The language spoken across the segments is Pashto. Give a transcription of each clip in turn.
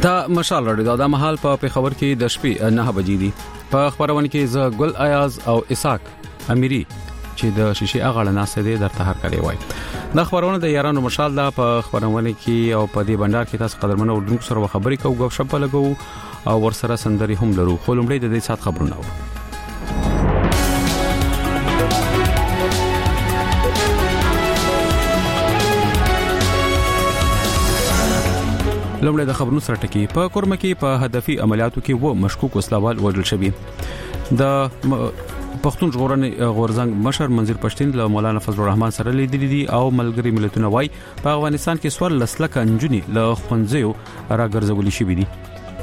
دا مشال رادیو د محل په خبر کې د شپې 9 بجې دي په خبرونه کې ز ګل ایاز او اسحاق اميري چې د شیشې اغاړه ناسه دي درته هر کړي وای د خبرونه د یارانو مشال دا په خبرونه کې او په دې بندر کې تاسو قدرمنو ورډونکو سره خبرې کوو غو شپ لګو او ورسره سندري هم لرو خو لمړی د دې سات خبرونه لومړی د خبرونو سره ټکی په کورمه کې په هدفي عملیاتو کې و مشکوک وسلوال وژل شوی د پښتون ژغورنې غورزنګ مشر منظر پښتين له مولانا فضل الرحمن سره لیدلې دي او ملګری ملتونه وای په افغانستان کې سوال لسلک انجونی له خونځیو راګرځول شي دي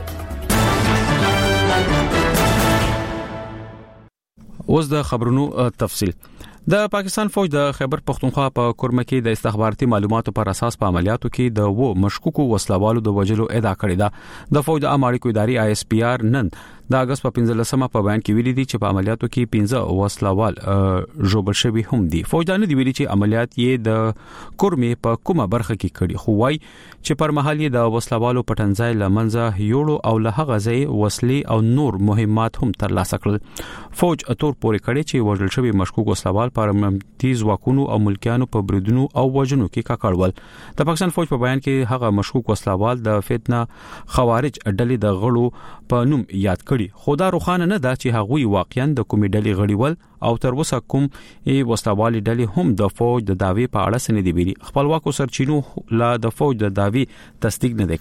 اوس د خبرونو تفصیل د پاکستان فوج د خیبر پختونخوا په کورمه کې د استخباراتي معلوماتو پر اساس په عملیاتو کې د و مشکوکو وسلوالو د وجلو ادعا کړې ده د فوج د امریکایي ادارې ISPR نن د اگست په 15مه په بیان کې ویلي دي چې په عملیاتو کې 15 وسلوال جوړ شوي هم دي فوج دا نه دی ویلي چې عملیات یې د کورمه په کومه برخه کې کړي خو وای چې پر مهال یې د وسلوالو پټنځای لمنځه یوړو او له هغه ځای وسلې او نور مهمات هم ترلاسه کړل فوج اتور پورې کړي چې وژل شوی مشکوک وسلوال پر امنیتي ځواکونو او ملکیانو په بریدونو او وژنو کې کاکړول د پاکستان فوج په بیان کې هغه مشکوک وسلوال د فتنه خوارج ډلې د غړو په نوم یاد کړي خدا روخانه نه دا چې هغوی واقعا د کومې ډلې غړیول او تر اوسه کوم وسلوال ډلې هم د فوج د داوی په اړه سند دی ویلي خپلواکو سرچینو لا د فوج د داوی تصدیق نه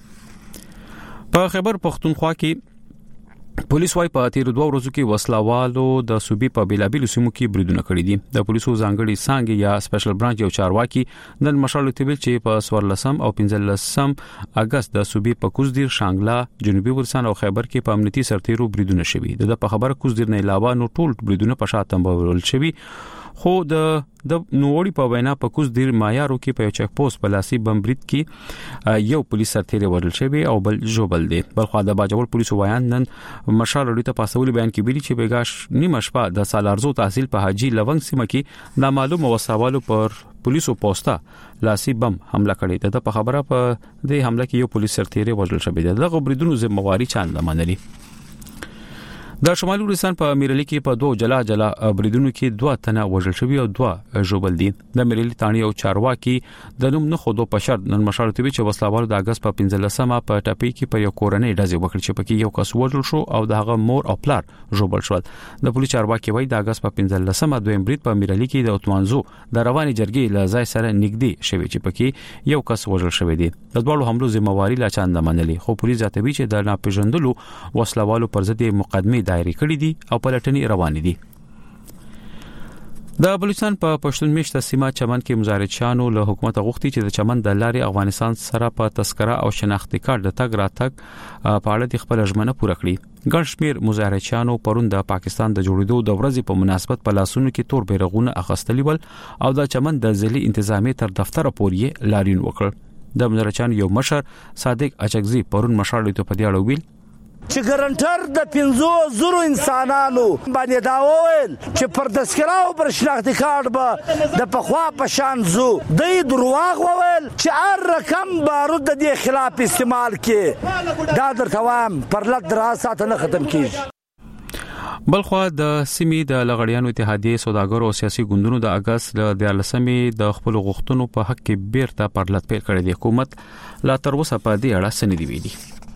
کړي په خیبر پختونخوا کې پولیس وايي په تیر 2 ورځو کې وسلوالو د صوبې په بیلابیلو سیمو کې بریدونه کړي دي د پولیسو ځانګړي څانګې یا سپیشل برانچ یو چارواکي نن مشال تبل چې په 14 او 15 اگست د صوبې په کوزدیر شانګلا جنوبي ورسان او خیبر کې په امنیتي سرتیرو بریدونه شوي د په خبره کوزدیر نه علاوه نو ټول بریدونه په شاتم بول شوي خو د نووړي په وینا په کوز ډیر مایارو کې په چک پوسټ پلاسي بمبرید کې یو پولیس سرتیری ورل شوی او بل جوبل دی بلخو د باجوړ پولیسو ویان نن مشال لري ته پاسول بیان کې ویلي چې بیګاش نیمه شپه د سالارزو تحصیل په حاجی لونګ سیمه کې نامعلوم وسوالو پر پولیسو پوسټه لاسي بم حمله کړې ده په خبره په دې حمله کې یو پولیس سرتیری ورل شوی دی دغه بریدونو ذمہواری چاند منلي د شمالي ورستان په میرلی کې په دوه جلا بریدونو کې 2 تنه وژل شوی او 2 جوبل دي د میرلی تانی او چارواکي د نوم نه خودو په شرط نن مشال توی چې وسلوال د اگست په 15مه په ټاپي کې په یو کورنۍ ډزې وکړ چې پکې یو کس وژل شو او دغه مور او پلار جوبل شول د پولیس چارواکي وایي د اگست په 15مه دویم برید په میرلی کې د اتمانزو د رواني جرګې لازای سره نږدې شوی چې پکې یو کس وژل شوی دی د دوه حملو ذمہواری لا چاند منلي خو پولیس ځاتوي چې د ناپېژندلو وسلوالو پر ضد مقدمه دایره کړې دي او پلټنې روانې دي د بلوچستان په پښتون میشته سیمه چمن کې مظاهرچیانو له حکومت غوښتي چې د چمن د لارې افغانستان سره په تذکره او شناختی کارت د تګ راتګ په اړه د خپل ژمنه پوره کړې ګڼ شمېر مظاهرچیانو پرون د پاکستان د جوړېدو د ورځې په مناسبت په لاسونو کې تور بیرغونه اخیستلي ول او د چمن د ځلي انتظامی تر دفتر پورې لارین وکړ د مظاهرچیانو یو مشر صادق اچکزي پرون مشال ته په دې اړه ویل چې ګرانټر د 500 انسانانو باندې دا وویل چې پر تذکره او پر شناختی کارت به د پخوا په شان زو د درواغ وویل چې هر رقم بارود د دې خلاف استعمال کې دا درته وایم پر لږ دراسات نه ختم کیږي بلخو د سیمې د لغړیانو اتحادیه سوداګرو او سیاسي ګوندونو د اگست د 14مې د خپل غوښتنو په حق کې بیرته پرلط پیل کړی دی حکومت لا تر اوسه په دې اړه سندې ویلي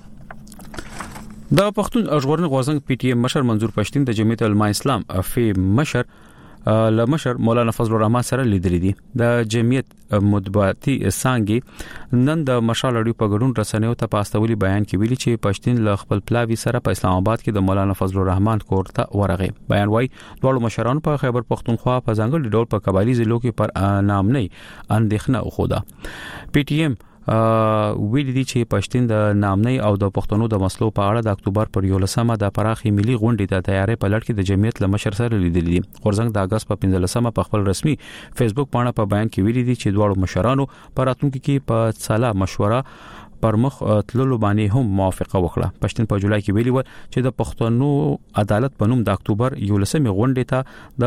د پښتون ژغورنې غورزنګ پی ټی ایم مشر منظور پښتين د جمعیت العلماء اسلام افی مشر مولانا فضل الرحمن سره لیدلې دي د جمعیت مطبوعاتي څنګه نن د مشال اړیو په ګډون رسنیو ته پاستولي بیان کې ویلي چې پښتين له خپل پلاوی سره په اسلام آباد کې د مولانا فضل الرحمن کور ته ورغی بیان وای ډول مشران په خیبر پختونخوا په ځنګل ډول په قبایلی ضلعو کې پر نام نه اندېښنه وخوده پی ټی ایم ویل دي چې پښتون د نامنۍ او د پښتنو د مسلو په اړه د اکتوبر پر 11مه د پراخي ملي غونډې د تیارې په لړ کې د جمعیت لمشر سره لیدلې دي غورزنګ د اگست په 15مه په خپل رسمي فیسبوک باندې په بیان کې ویلي دي چې دوه مشرانو پر راتلونکو کې په سالا مشوره پر مخ تللو باندې هم موافقه وکړه پښتون په جولای کې ویلي و چې د پښتنو عدالت په نوم د اکتوبر 11مه غونډې ته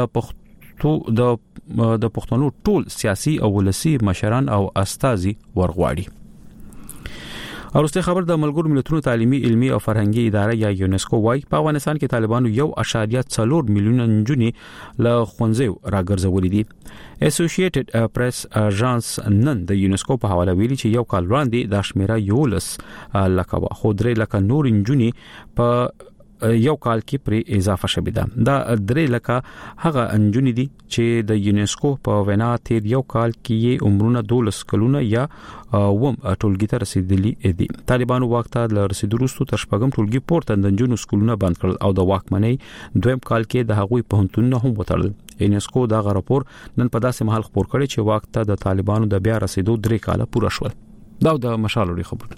د پښتنو ټول سیاسي او ولسی مشران او استازي ورغواړي ورسته خبر د ملګرو ملتونو تعلیمي علمي او فرهنګي اداره یا یونسکو وايي په افغانستان کې طالبانو 1.4 میلیون نجونې له ښوونځیو راګرځولې دي. اسوسییټډ پریس اژانس نن د یونسکو په حواله ویلي چې یو کال وړاندې د شمیره 11 لکه خو 3 لکه نور نجونې په یو کال کې پر اضافه شوه دا 3 لکه هغه انجونې دي چې د یونسکو په وینا تیر یو کال کې عمرونه 12 کلونه یا وم ټولګي ته رسیدلی دي. طالبانو وخت له رسیدو وروسته تر شپږم ټولګي پورته د انجونو سکولونه بند کړل او د واکمنۍ دویم کال کې د هغوی پوهنتونونه هم وتړل. یونسکو دا راپور نن په داسې محل خبر کړي چې وخت د طالبانو د بیا رسیدو 3 کال پوره شول. دا د مشال لري خبر.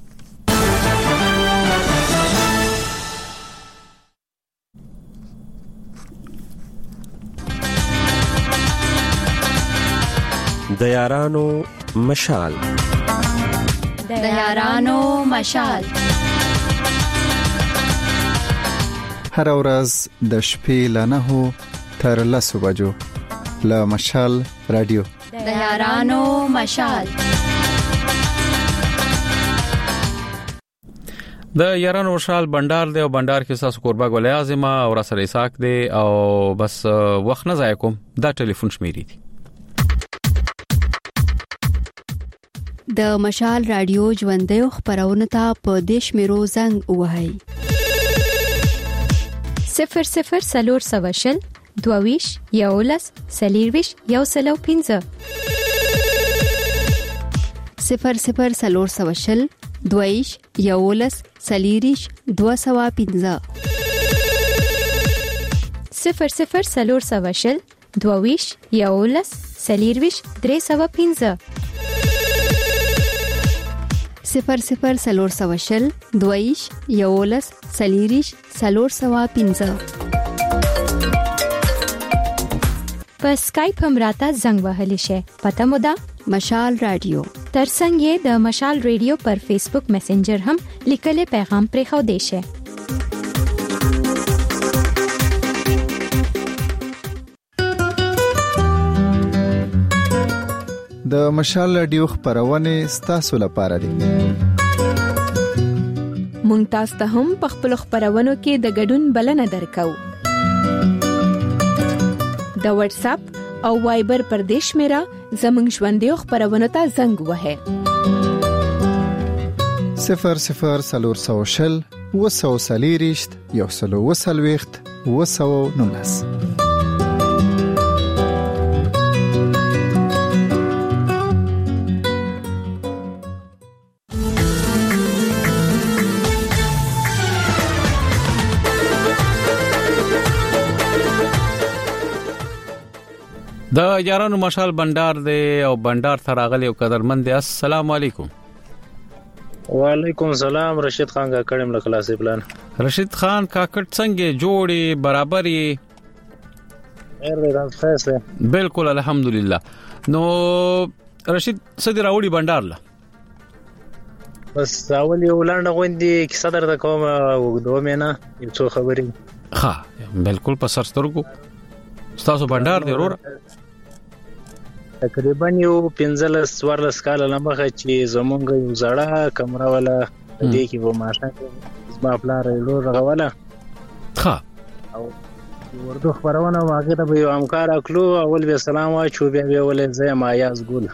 د یارانو مشال هر ورځ د شپې له 9 تر 10 بجو له مشال رادیو د یارانو مشال. د یارانو مشال بندر دی او بندر کې تاسو قربا ګولې اعظم او را سره اساق دی او بس وخت نه ضایع کوم. دا ټلیفون شمیرې دي د مشال رادیو ژوندۍ خبرونه ته په دیش میرو زنګ وهاي 00 سلور سواشل دوویش یولس سلیرویش یوسلو 15 00 سلور سواشل دوویش یولس سلیریش 215 00 سلور سواشل دوویش یولس سلیرویش 315 00 سلور سواشل دویش یولس سلیریش سلور سوا 15 په اسکایپ هم راته زنګ وهلی شي. پته مو ده مشال رادیو. ترڅنګ یې د مشال رادیو پر فیسبوک میسنجر هم لیکلي پیغام پرې خو دی شي. د مشال رادیو خبرونه ستاسو لپاره دي. مونږ تاسو ته هم په خپل خبرونو کې د ګډون بلنه درکو. د واتس اپ او وایبر پر دیش میرا زمنګ ژوندۍ خبرونه ته زنګ وهه 00 سلور سواشل وسو سلیریشت یوسلو وسلويخت وسو نونس. د یارانو مشال بندر دی او بندر تراغلی او قدرمن دی. السلام علیکم. وعلیکم السلام. رشید خان کا کړم له کلاسې پلان. رشید خان کاکټ څنګه جوړي برابرې؟ خیر بالکل الحمدلله. نو رشید صدر راوړي بندر له بس اول یو لاندې غوندي کی صدر د کوم وګدو مینا یو څو خبرې. ها بالکل په سرسترګو تاسو بندر دی ورور. تقریبا یو 15 کال لمخه چې زمونږ یو زړه کمره ولا دې کې و ماشه زما پلار له رغواله. او ورته خبرونه واګه ته یو همکار اکلو اول به سلام واچو بیا به ولې زه ما یاز ګل.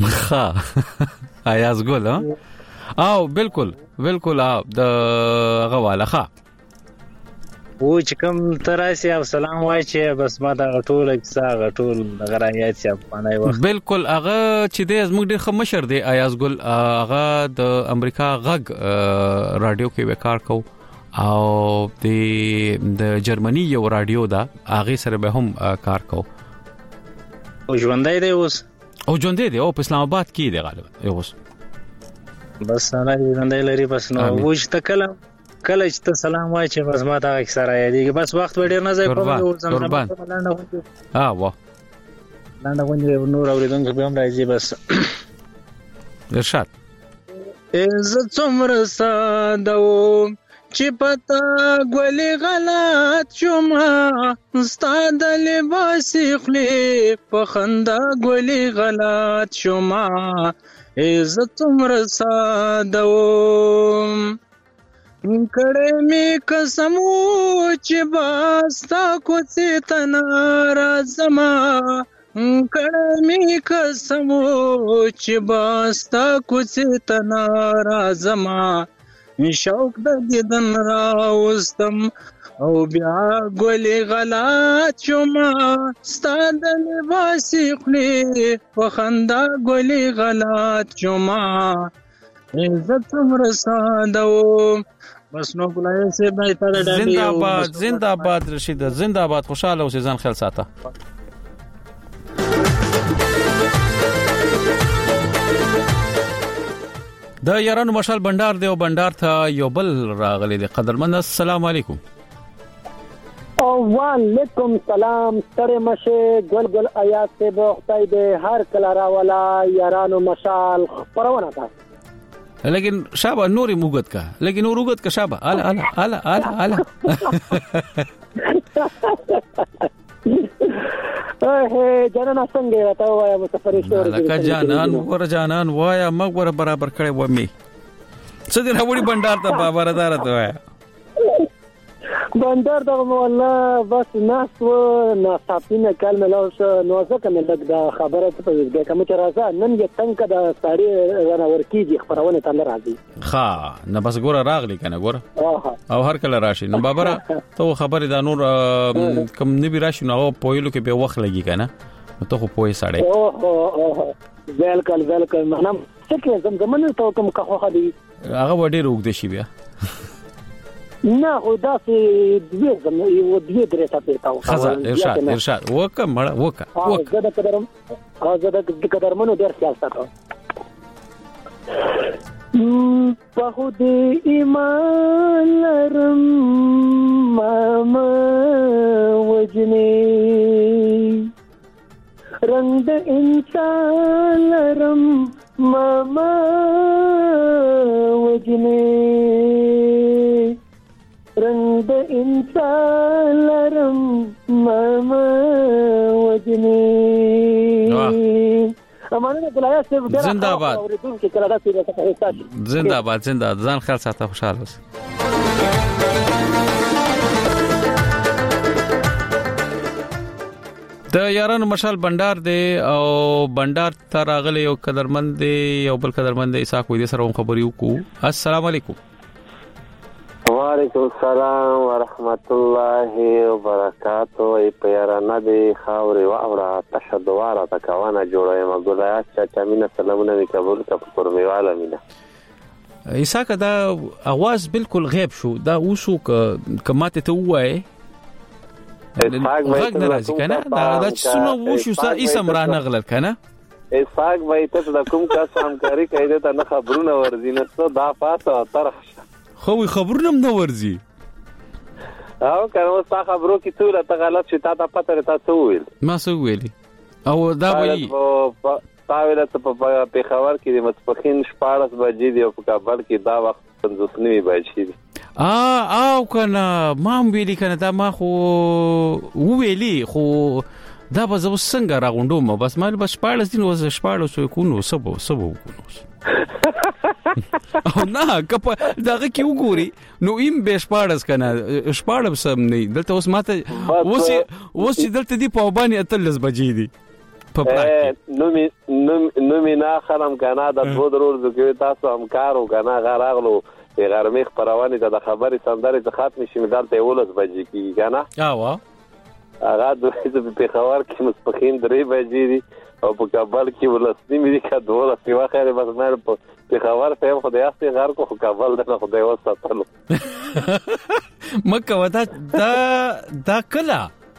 ایاز ګل او بالکل د غواله و چې کوم تراسي او سلام وای چې بس ما دا ټول کیسه ټول غرایات چې افغانای وخت بالکل هغه چې د زموږ ډیر خمشر دی ایاز ګل هغه د امریکا غږ رادیو کې وکړ کو او د جرمني یو رادیو دا هغه سره به هم کار کو او ژوندۍ دی اوس او په اسلام آباد کې دی غالبا اوس بس نه ژوندۍ لري بس نو وښ تکلم کله چې ته سلام وای چې بس ما ته اکثر یادېږي بس وخت ډیر نه ځای کوم زمزمه واه لاندې غونډه نور اوریدونکو به هم راځي بس ارشاد عزت څومره ساده چې پتا ګولې غلط شوم ستاد لباس خلی په خندا ګولې غلط شوم عزت مرسادوم کړه می قسمو چې باستا کوڅه تنارا زما کړه می قسمو چې باستا کوڅه تنارا زما شوق د دیدن راوستم او بیا ګلې غلات شوما ستاد لباسي خلی وخندا ګلې غلات شوما عزت مرسادوم بس نو ګلای سه به تر ډاډي زنده‌باد زنده‌باد رشید زنده‌باد خوشاله اوسې ځان خیال ساته د یارانو مشال بندر دی او بندر ته یو بل راغلی دی قدرمن السلام علیکم وعلیکم سلام ستړي مشه ګل آیات سے بوختای دی هر کلا راولا یارانو مشال پرونه تا لیکن شابه نوري موګت کا لیکن نور وګت کا شابه الا الا الا الا الا جانان څنګه وتا وایا مسافر شور لکه جانان ور جانان وایا مګ ور برابر کړي و می څه دې راوړي بندر ته بابا دار ته وایا بندر دغه والله بس ناس و ناصافینه کلمه لاوش نو ځکه مې لګ دا خبره ته په کوم چې راځه نن یې څنګه د ساري غنا ورکیږي خبرونه ته راځي ها نه بس ګوره راغلی کنه ګوره او هر کله راشي نو بابا ته خبره دا نور کم نبی راشي نو پویلو کې به وخت لګي کنه نو ته خو پوي ساړې ویلکل منم څه زمزمنه ته کوم کا خو دي هغه وړي روغ دي شي بیا نه او دا سي دوی درې ساتي تاو خزا ارشاد وکه مړه وکه زه د قدرمنو ډېر خیال ساتم په خدای ایمان لرم ماما وجني رنگ د انسان لرم ماما وجني رنگ د انسان لرم ماما وجني امانه ګلای صاحب زنده‌باد زنده‌باد زنده‌باد ځان خیال ساته خوشاله اوسه د یارانو مشال بندر دی او بندر ته راغلی یو قدرمن دی یو بل قدرمن دی اساق وې سره خبرې وکړو السلام علیکم وعلیکم السلام ورحمت الله وبرکاتہ ای پیارانه دی خاورې واوره تشدواره تکوانه جوړه مګولای چې مینه سلامونه وکول کا پرمیواله مینه اساق دا आवाज بالکل غیب شو دا اوسو کماته ته وای غږ نه راځي کنه دا چې څنګه وشو سا اسم را نغلل کنه اساق وای ته د کوم کا سامکاری کیده ته نه خبرونه ورزي نه دا پاسه طرح خو خبرونه نه ورزي او کنه تا خبرو کی ټول ته غلط شي تا پته تا څه ویل ما څه ویلي او دا وایي تاویل ته په پیښور کې د مصپخین 14 بجې دی او په کابل کې دا وخت 59 بجې دی او کنه ما ویلي کنه دا ما خو ویلي خو دا به زو څنګه راغونډوم بس ما بس 14 دین وز 14 کو نو سبو کو او نه کپ داغه کی وګوري نو ایم به 14 کنه 14 سم نه دلته اوس ماته اوس دلته دی په باندې اتلس بجې دی نو می نه خلم کنه د دوه ضرور کې تاسو همکارو کنه غراغلو غرمې خبرونه د خبرې سندره ته ختم شي مدالته ولس بجې کی کنه هغه د پیښور کې مصپخین 3 بجې دي او په کابل کې ولسنی مې کا دوله سیوا خیر بس مې په پیښور ته خدای اخته غار کو کابل د خدای وساتلو مکه دا کلا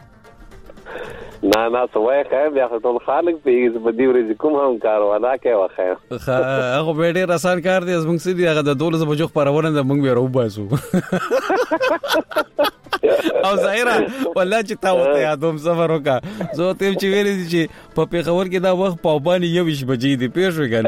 نه سوای خیر بیا ټول خالق په بدی ورځ کوم هم کار ولا کې واخیر هغه به ډیر آسان کار دی زموږ سړي هغه د 12 بجو خبرونه د موږ به روباسو او ظاهرا والله چې تاسو یادوم سفر وکا زه ته چې ویل دي چې په پیښور کې دا وخت په باندې 21 بجې دی پېښ وګنه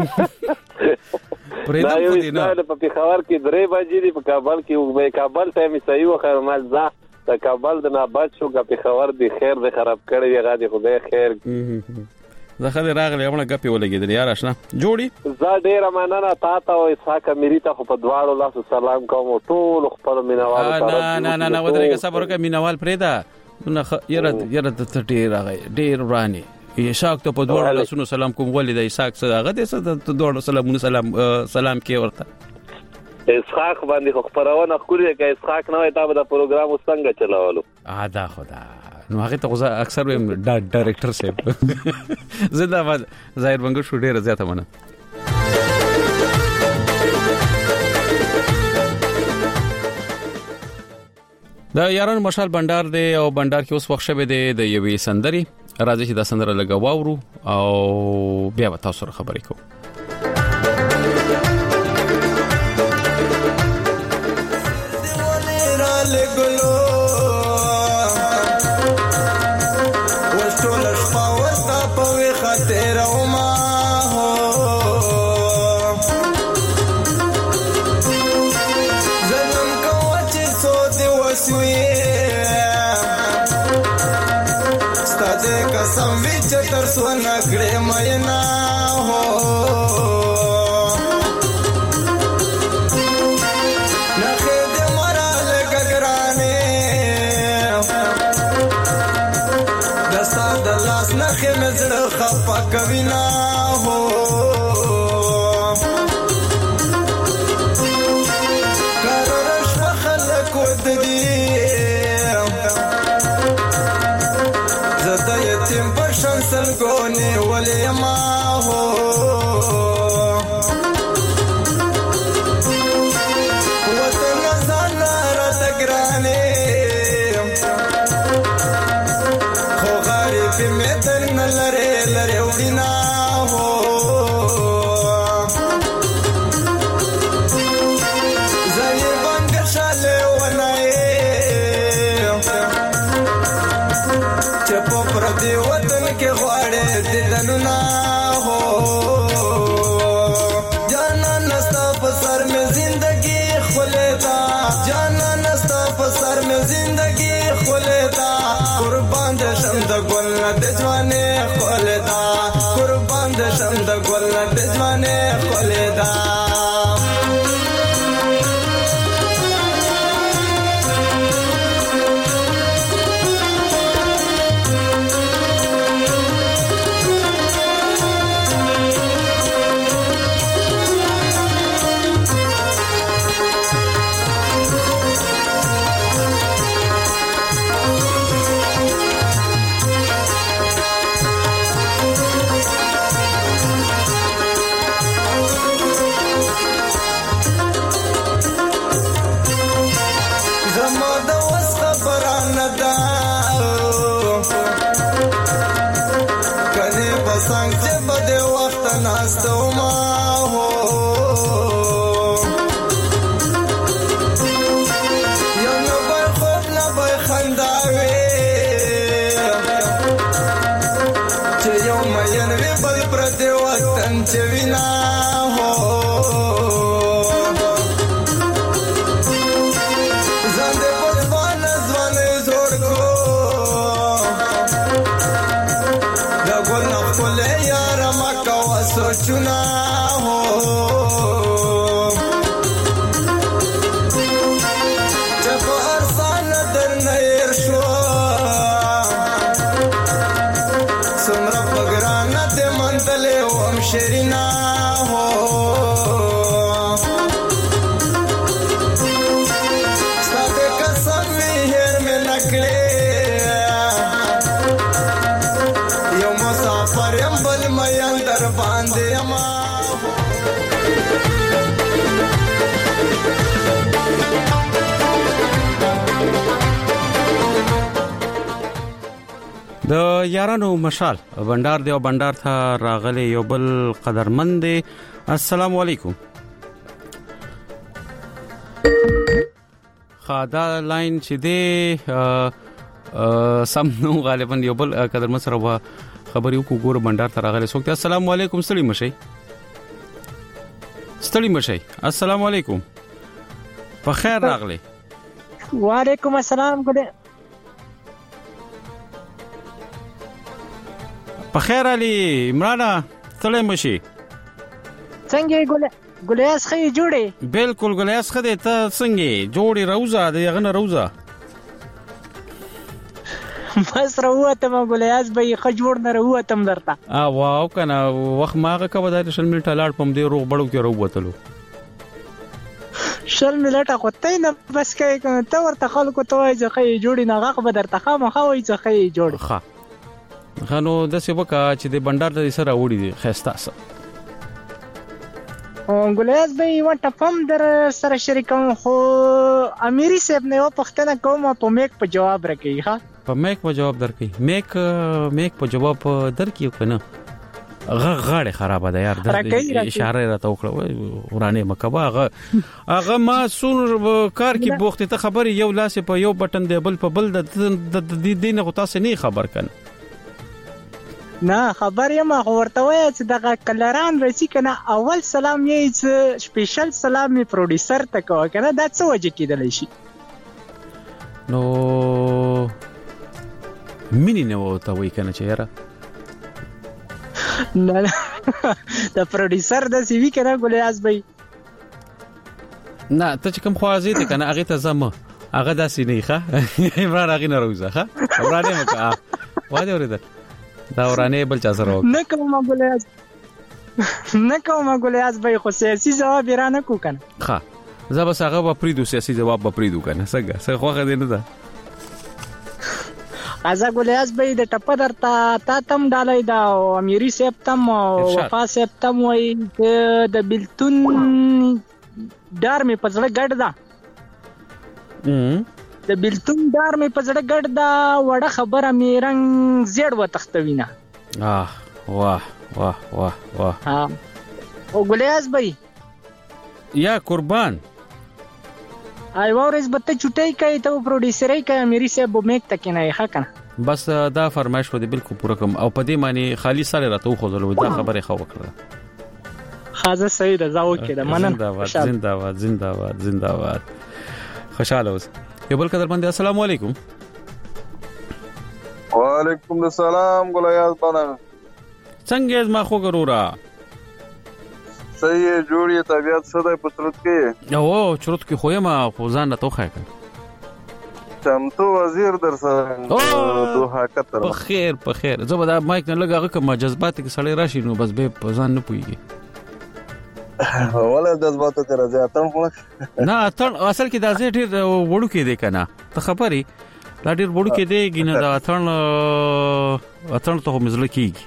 پرېدا په دې نه په پیښور کې 3 بجې دی په کابل کې کابل ته می صحیح وخیر مال ځه د کابل د ناباد شو په پیښور دی خیر د خراب کړی هغه دی خدای خیر زه خلې راغلی امړه ګپې ولګېدل یار آشنا جوړي زه ډېره مننه تا ته او اسحاق اميري ته خو په دواړو لاسو سلام کوم ټول خپل مینوالو ته نه ودرېږه صبر وکړه مینوال پرېږده نو یاره ته ډېر راغی ډېر ورانې اسحاق ته په دواړو لاسونو سلام کوم ولې د اسحاق څه هغه دې څه د دواړو سلام کې ورته اسحاق باندې خو خبرونه خوري کې اسحاق نه وای تا به د پروګرام څنګه چلاولو دا خدا نو هغه ته اکثر ویم ډایرکټر صاحب زنده ظاهر بنګ شو ډیره زیاته منه دا یاران مشال بندر دی او بندر کې اوس وخت شوه دی د یوې سندري راځي چې دا سندره لګا واورو او بیا تاسو سره خبرې کوو نکړې مېنا هو نخې دې مراله ګګرانې د ساده لاس نخې مزړه خپه کوي نا هو کارش خلک ود دي زده یتیم پر شمسل ګونې ولې ما هو وطن ځان را تګرانې خو غریب مې تر نلره لره وینا هو زې بنګ شاله ونای چپو پر دی وطن کې غواړې دلنو نا هو جانا نستا په سر مې زندگی خولتا جانا نستا په سر مې زندگی خولتا قربان دې شم د ګل نه د ځوانې خولتا قربان دې شم د ګل نه د ځوانې خولتا चुना हो जब अरसान दर नयर शो सुमरा बगराना ते मंतले ओम शरीना हो सादे कसम हेर में नकले यो मुसाफर बल मयन दर बांधे अमा د یارانو مشال بندر دی او بندر ته راغلی یو بل قدرمند دی السلام علیکم خادا لاین چې دی سم نو غالبا یو بل قدرمند سره خبرې وکړو ګور بندر ته راغلی څوک دی السلام علیکم ستړي مشي السلام علیکم په خیر راغلی وعلیکم السلام ګډه په خیر علي عمران تلې مشي څنګه ګلیاس خې جوړې بالکل ګلیاس خې ته څنګه جوړي روزه دغه نه روزه بس راوته ما ګلیاس به خې جوړ نه راوته درته واو کنه وخت ماغه کوي د شل منټه لاړ پم دی روغ بړو کې راوتلو شل ملټه کوته نه بس کې کنه ته ورته خلکو ته وایي چې خې جوړي نه غاخ به درته خامخا وایي چې خې جوړ ښه غنو د څه وکا چې د بندر د سره وړي دي خستاسه ګلیاس به یو ټپم در سره شریکم خو امیری صاحب نه پښتنه کوم په میک په جواب راکې ها په میک په جواب درکې میک په جواب درکې کنه غاړه خرابه ده یار د اشاره راته وکړه ورانه مکبا هغه ما سون کار کې بوخته ته خبري یو لاس په یو بٹن دی بل په بل د دینه غو تاسو نه خبر کنه نه خبر یم ورته وای چې دغه کلران رسی کنه اول سلام یې سپیشل سلام می پروډوسر ته کو کنه دا څه وجه کېدل شي نو مینی نه وته وای کنه چې یاره نه د پروډوسر د سی وی کنه ګلیاس بھائی نه ته چې کوم خوازی ته کنه هغه ته زما هغه داسې نه ښه عمران هغه نه روزه ښه ورانه مکه واده ورته دا ورانه بل چا سره نه کوم ګلیاس بھائی خو سیاسي جواب را نه کو کنه ښه زبا هغه په پریدو سیاسي جواب په پریدو کنه څنګه خوخه دی نه ده ازا ګلیاس بھائی د ټپ درته تا تم ډالای دا امیری صاحب تم وفا صاحب تم وای د بلتون دار می پزړه ګډ دا د بلتون دار می پزړه ګډ دا وړه خبره می رنگ زیړ و تختوینه واه او ګلیاس بھائی یا قربان ای وورز بته چټای کوي ته پروډوسرای کوي امیری صاحب میک تک نه ښه کنه بس دا فرمایش خو دې بالکل پوره کوم او په دې معنی خالی سره راته خو زلو دا خبره خو وکړه خازه صحیح ده زاو کړه منن زنده‌باد خوشاله اوس یو بل قدر باندې السلام علیکم وعلیکم السلام ګلیاس باندې څنګه ما خو ګرورا صحیح جوړی طبيعت سره پترت کې او چرت کې خوې ما خو ځان نه توخه کړ چمتو وزیر در سره دوه کتر په خیر زه به دا مایک نه لګاغه کوم جذبات کې سړی راشي نو بس به ځان نه پويږي ولا جذباتو کې راځي اتم نه اتن اصل کې دا ډېر وړو کې دی کنه ته خبري دا ډېر وړو کې دی ګینه دا اتن ته مزل کیږي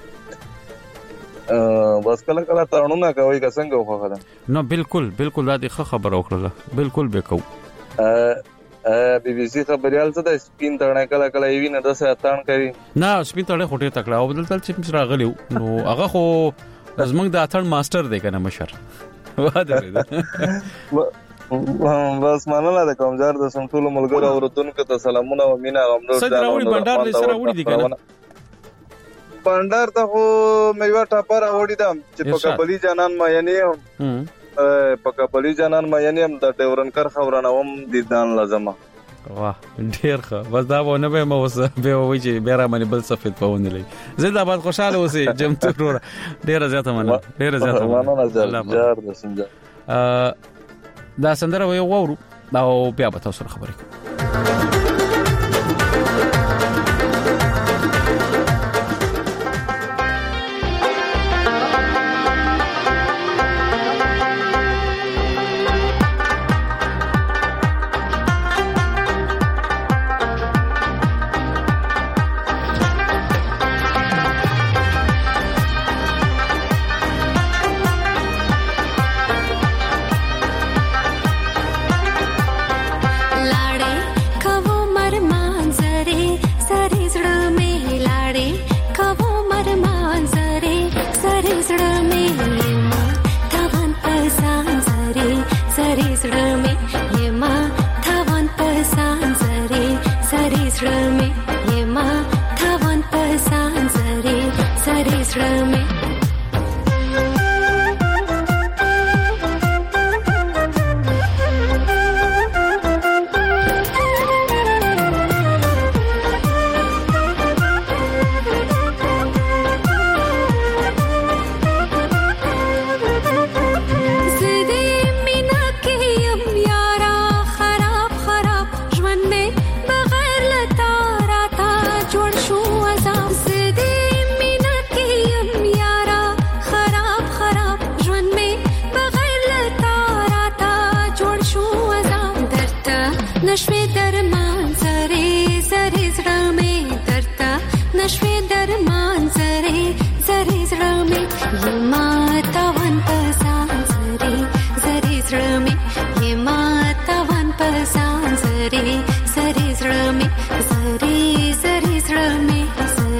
بس کله تړونونه کوي که څنګه وخه ده نو بالکل دا دې خبره وکړه بالکل به کو بي بي سي خبريال څه د سپین تړنه کله ایوی نه د ساتان کوي نه سپین تړنه خټه تکړه او بدل تل چې راغلی نو هغه خو زمنګ د اتن ماستر دی کنه مشر واده بس مننه د کومجار د سنټولو ملګرو اورتونکو ته سلامونه او مینا غمرو سره وړي بندر سره وړي دي کنه بندر ته خو میوا ټاپر وړي دم چې په کبلی جانان ما یعنی هم د ډیورنکر خبرانوم دي دان لازمه واه ډیر ښه بس دا ونه به مو وسه به وای چې بیره باندې بل سفید پونه لګي زنده‌باد خوشاله اوسې جمتور ډیر زیاته مننه جار د سنجا دا سندره وي وورو او بیا به تاسو خبرې کوم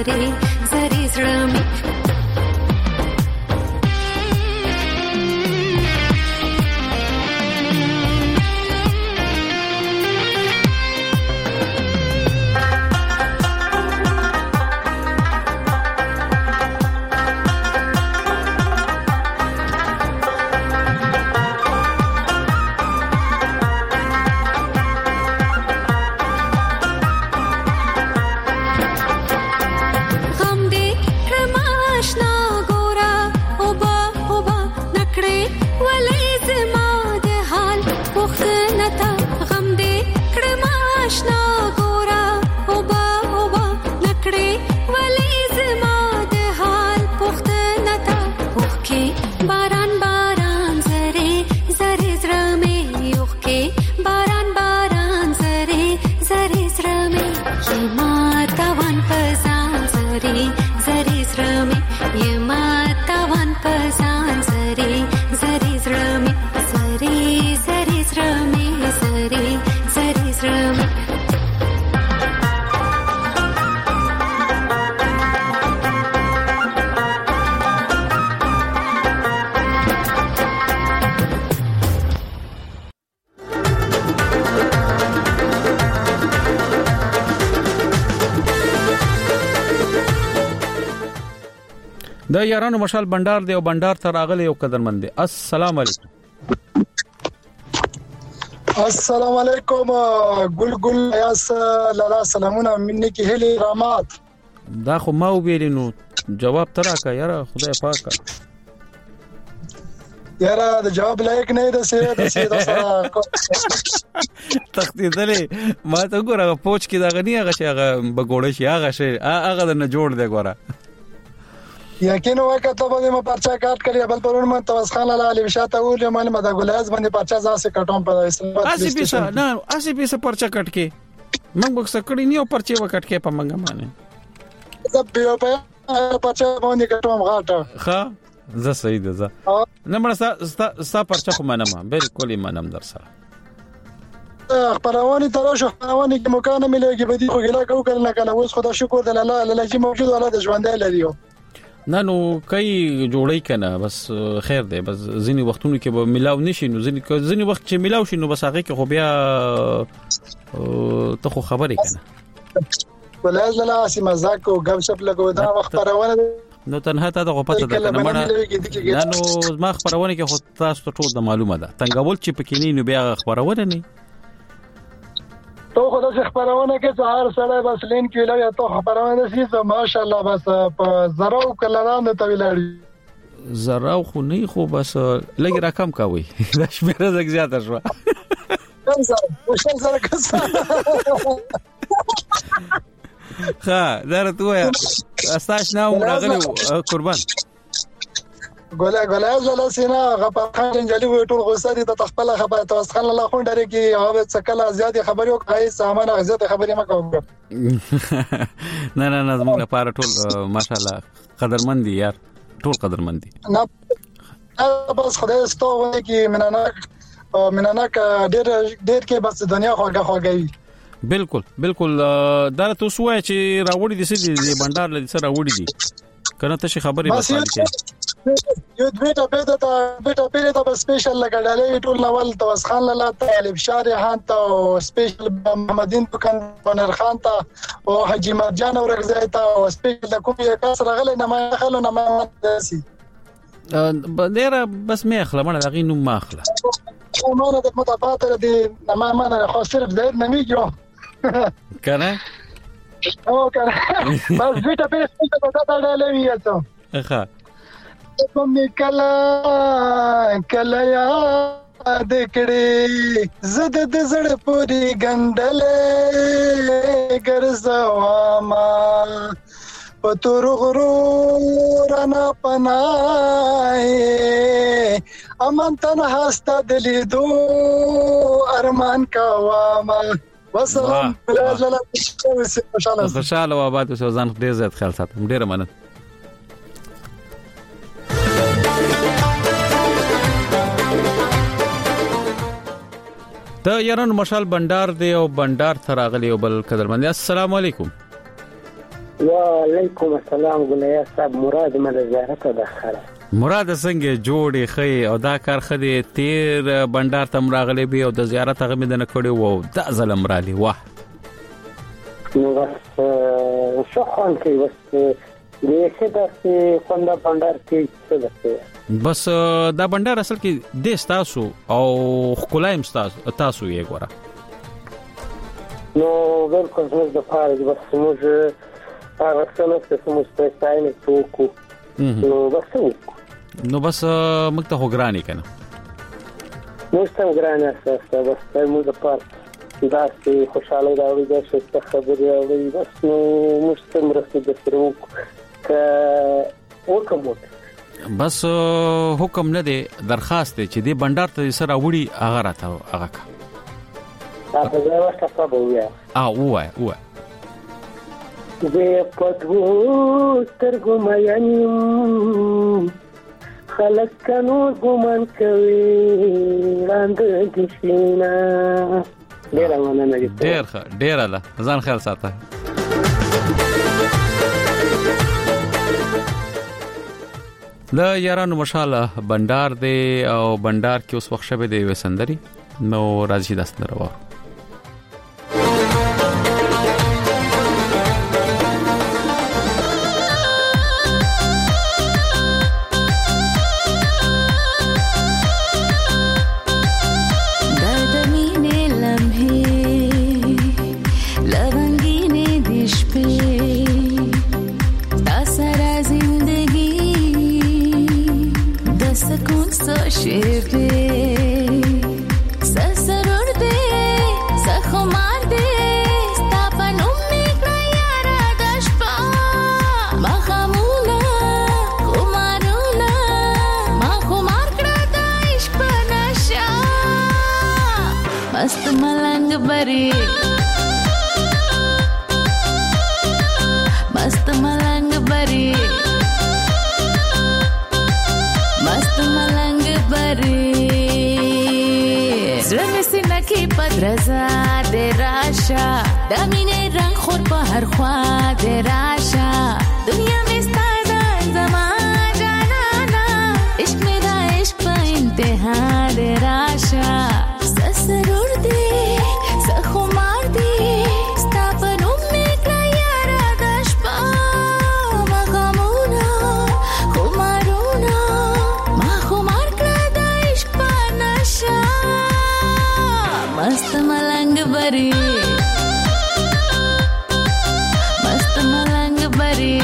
زری زری زړه د یارانو مشال بندر دی او بندر ته راغلی یو قدرمن دی. السلام علیکم. السلام علیکم ګل یاس لالا سلامونه مننه کی هلی رحمت. دا خو ما ویلینو جواب تراکا یاره خدای پاکه یاره د جواب لایق نه ده سه د سره تختیدلې ما ته ګوره پوچ کی دا غنی هغه شي هغه بګوړې شي هغه شي هغه نه جوړ دی ګوره یقینا وکړه به ما پرچا کاټ کړی بل پرون ما توسخان لاله وشاته ول مال ما د ګلاز باندې پرچا ځاسه کټوم په اسلام اسی پیسه نه اسی پیسه پرچا کټ کې منګ بکس کړی نیو پرچې وکټ کې په منګ باندې زب یو په پرچا باندې کټوم غاټه ها ز صحیح ده ز نه مړه ستا پرچا خو منم بالکل منم در سره خبرونه تراشه خبرونه کې مکان مليږي بدی خو ګلا کو کړل کنه اوس خدا شکر د الله چې موجود ولا د ژوندې لريو نه نو کای جوړی کنه بس خیر دی بس ځینی وختونو کې به ملاو نشي نو ځینی وخت چې ملاو شي نو بس هغه کې خو بیا ته خو خبرې کنه ولازم لا سي مزاق او غم شپ لګو دا خبرونه نو تنها ته د غوپته ده کنه مړه نه نو ما خبرونه کې خو تاسو ټول د معلومه ده څنګه ول چې پکې نه بیا خبرونه نه تو خدا سے خبرونه کې څهار سره بس لین کې ویل یا تو خبرونه سي ته ماشاءالله بس په زرو کلران ته ویلړي زرو خو نه خو بس لګي رقم کوي دا شمیره زګ زیاته شو کم زره وشل زره کسه ها درته وای استاش نو راغلی قربان ګولا زلا سینا غپر خان جنجالي وې ټول غوسه دي د خپل خبره توسخان الله خون ډېر کې هغه څکل زیاتې خبرې او قای سامان غزت خبرې ما کوم نه زموږ لپاره ټول ماشاءالله قدرمن دي یار ټول قدرمن دي نه بس خدای ستو وای کې منناک ډېر کې بس دنیا خوګي بالکل دا ته سوای چې راوړي دي سړي بندر لدي سره راوړي دي کنه ته خبرې وکړې یو بیٹا په سپیشل لګړلې ټول نوول توسخان لاله طالب شارحان ته سپیشل محمدین دکان بنر خان ته او حاجی مرجان اورغزای ته او سپیشل د کوم یو کس راغلی نه ما خلو نه ما داسي ډیر بس مې اخله مړه دغه نوم ما اخله نو د متفاتر دي نه ما خو صرف زید نه میګو کنه او کنه بس بیٹا په سپیشل په تا ډالې ویاته ښه کوم کلا یاد کړي زد د زړه پوری ګندلې ګرځوا ما پتور غرور انا پناه امن تنها است دلی دو ارمان کا ما وسلام خوشاله و آباد اوسه ځان ډیر زیات خیال ساتم ډیر مننه د یارانو مشال بندر دی او بندر ته راغلی او بل قدرمن. السلام علیکم. وعلیکم السلام ګلیا صاحب. مراد مله زیارت داخله. مراد څنګه جوړې خې او دا کار خدي تیر بندر تم راغلي به او د زیارت هغه مې نه کړی وو دا ظلم رالي واه نو بس شخصان کې بس دې څه داسې څنګه بندر کې څه داسې بس دا بندر اصل کې د تاسو او خلایم تاسو یې ګوره نو بالکل زموږ د پاره بس موږ هغه څه چې موږ په ځای څوک نو بس موږ ته وګرانی کنه موږ ته وګرانی اساسه بس موږ د پاره دا چې خوشاله راوړي دا څه خبرې راوړي بس نو موږ ته مرسته وکړو که وکړو بس حکم نه دی درخواست دی چې دې بندر ته سره وړي هغه راته هغه کا هغه ځای څه په ویا وای زه پدو سترګو مېنم خلک کنو ګمان کوي لاندې کښینا ډیر الله ځان خیال ساته د یارانو مشاله بندر دی او بندر کې اوس وخت شبه دی وسندري نو راځي داس درو मस्त मलंग बरी मस्त मलंग बरी मस्त मलंग बरी زړه سي نکي پدرزا د راشا د مینې رنگ خور په هر خوا د راشا دنیا مې ستاده زما جانانا عشق مې دا عشق په انتها د راشا سرور دی سخمار دی ستا په نوم مې کړه یاره د شپه مغمونه خمارونه ما خمار کړه د عشق په نشه مست ملنګ بری مست ملنګ بری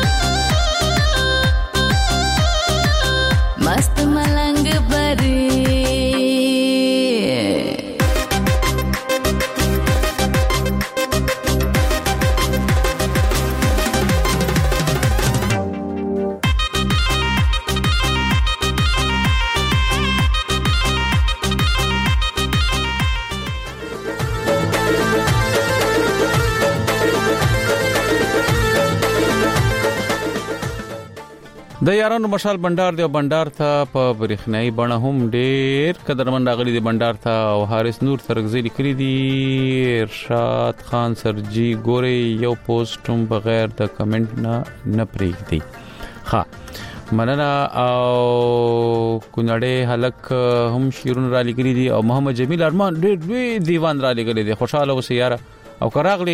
مست ملنګ بری د یارانو مشال بندر دی او بندر ته په برېښنايي بڼه هم ډېر قدرمن راغلي دی بندر ته او حارث نور ترغزي لیکلي دي ارشاد خان سرجی ګوري یو پوسټ هم بغیر د کمنټ نه پریږدي ها مننه او کونړې هلک هم شیرون را لیکلي دي او محمد جمیل ارمان ډېر دیوان را لیکلي دي خوشاله اوسه یاره او کراغلي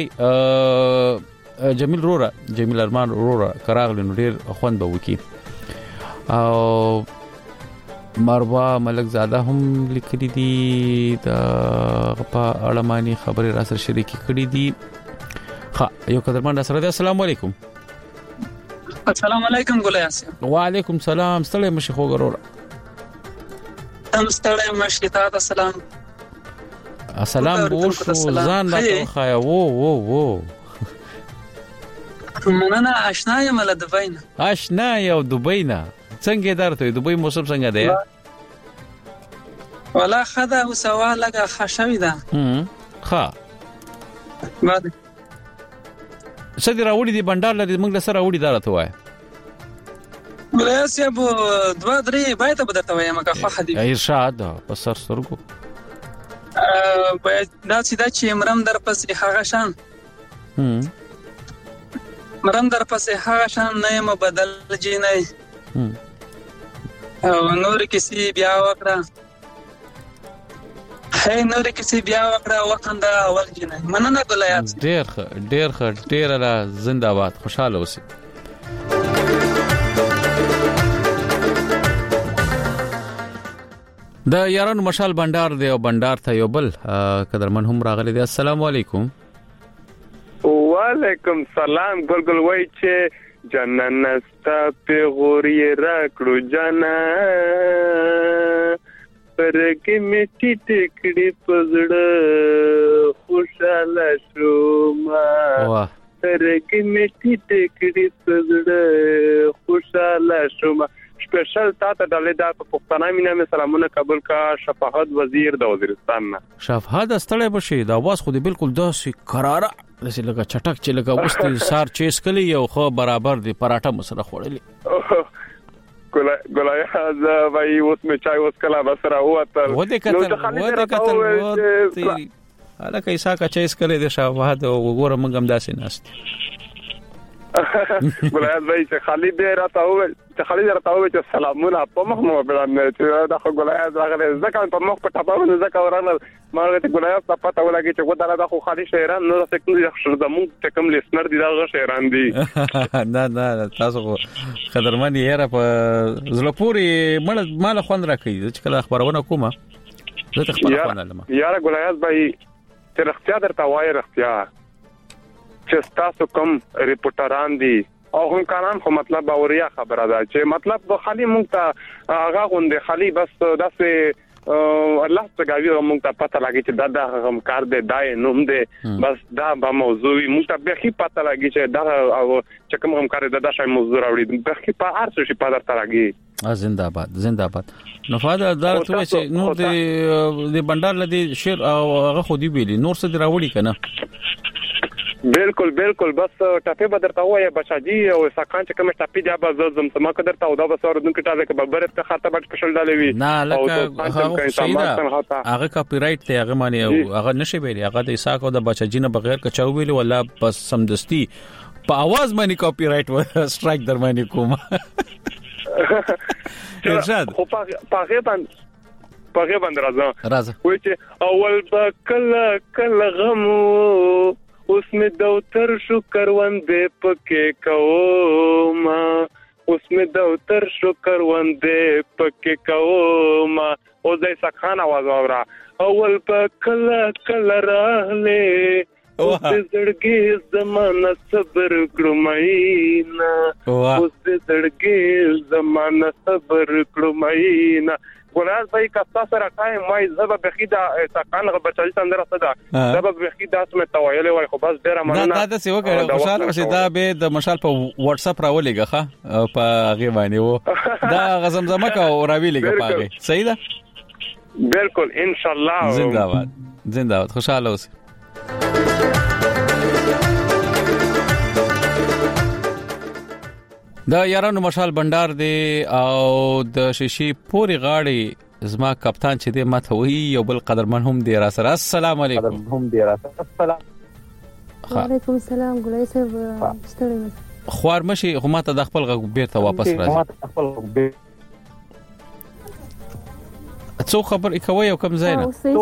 جمیل ارمان رورا کراغلی نو ډیر خوند به وکي او مروه ملک زاده هم لیکلي دي د په اړمانی خبره را سره شریکي کړي دي ها یو قدرمن سره السلام علیکم السلام علیکم ګلیاسه وعلیکم السلام ستړی مشي خو ګرور تم ستړی مشي تاسو السلام وشو ځان نه خایا وو مننه آشنا یم له دبی نه آشنا یو دبی نه څنګه درته دبی موسم څنګه دی ولا خدا او سواله خشوي ده ها بعد سدي راوړي دي بندر لري موږ سره راوړي درته وای ولاسه بو 2-3 بایته بدرته وای مګه خو حدی ارشاد په سر سرګو دا چې دا چې امرم در پسې هغه شان مرم در پسې هغه شان نه یم بدل جینې او نور کسی بیا وکړه نور کسی بیا وکړه وخنده اول جینې مننه ګلایات ډیر را زنده باد خوشاله اوسئ. د یارانو مشال بندر دی او بندر ته یو بل قدرمن هم راغلی دی. السلام علیکم. وعلیکم سلام. ګل وای چې جنن استا په غوري راکړو جنا پرګې میټی ټکړي پزړه خوشاله شوما پرګې میټی ټکړي پزړه خوشاله شوما. سپیشل تاسو ډلې د پښتنه مینه مې سلامونه قبول کا شفاعت وزیر د وزیرستان نه. شفاعت استړې بشي د आवाज خو دې بالکل داسې قراره داسې لکه چټک چې لکه وستې سار چیس کلی یو خو برابر دی پراټه مسره خوړلې. ګلای زه وای اوس مې چای اوس کلا بسره وته و دې کتل الکه ایسا کا چیس کلی د شفاعت وګوره موږ هم داسې ناست ګلای وای چې خالد راته وویل چې سلامونه په مخ مو بیان نه چې دا خو ګلای راغله ځکه په مخ په ټاپه باندې ځکه ورانه ماغه ته ګلای په پته ولګي چې ګوتره دا خو خالي شهران نو څه کوم زموږ ته کوم لیسنر دي دا شهران دي. نه تاسو قدرمن یې را په زلپوري مال خوند راکړي چې کله خبرونه کومه زه ته خبرونه لمه یاره ګلای بھائی چې رښتیا درته وایي رښتیا چې تاسو کوم ریپورټران دي او هم کاران خو مطلب باوریا خبره ده چې مطلب خالي مونږ ته هغه غونډه خالي بس داسې الله څنګه مونږ ته پته لګي چې دا هم کار دی دای نوم دی بس دا به موضوع مونږ ته به پته لګي چې دا چې کوم هم کار دی دا شای موضوع راوړي به په ارڅ شي په درته لګي. زنده‌باد نو فاده دا ته چې نور د بندر لدی شیر او هغه خو دی ویلي نور څه راوړي کنه. بالکل بس ټاپه بدرته وای بچاجي او سکان چې کوم ټاپه دی به زم سم کا درته او دا به سره دونکو ټاله کې ببره ته خاطر بټ کشل دالوي نه لکه هغه کاپی رائټ ته هغه معنی هغه نشي ویلي هغه د اساکو د بچاجي نه بغیر کچاو ویلي ولا بس سمدستي په आवाज باندې کاپی رائټ و سټرایک در باندې کوم ارشاد خو پاغه باندې راځه وای چې اول با کله غمو اوس می دوتر شو کروندې پکې کوما اوس می دوتر شو کروندې پکې کوما او زې سخان आवाज اورا اول په کله راهله اوس زړګي زمانہ صبر کړماینا اوس زړګي زمانہ صبر کړماینا. ګلال بھائی کستا سره کای مای زبا بخیدا سکان غ بچی سندره صدا زبا بخیدا اسمه توایل وای خو بس ډیر مننه دا څه وکړه خوشاله اوسه دا به د مشال په واتس اپ راولېګه ښه په هغه باندې وو دا غزمزمه کا او راویلېګه پاګه صحیح ده بالکل ان شاء الله. زنده‌باد خوشاله اوسه. دا یارانو مشال بندر دی او د شیشي پوری غاړي زما کپتان چې دی ماته وی یو بل قدرمن هم دی را سره. السلام علیکم. وعلیکم السلام ګلای صاحب ستړي خوار مشي خو ماته د خپل غو بیرته واپس راځي. څو خبر کوي او کم زینه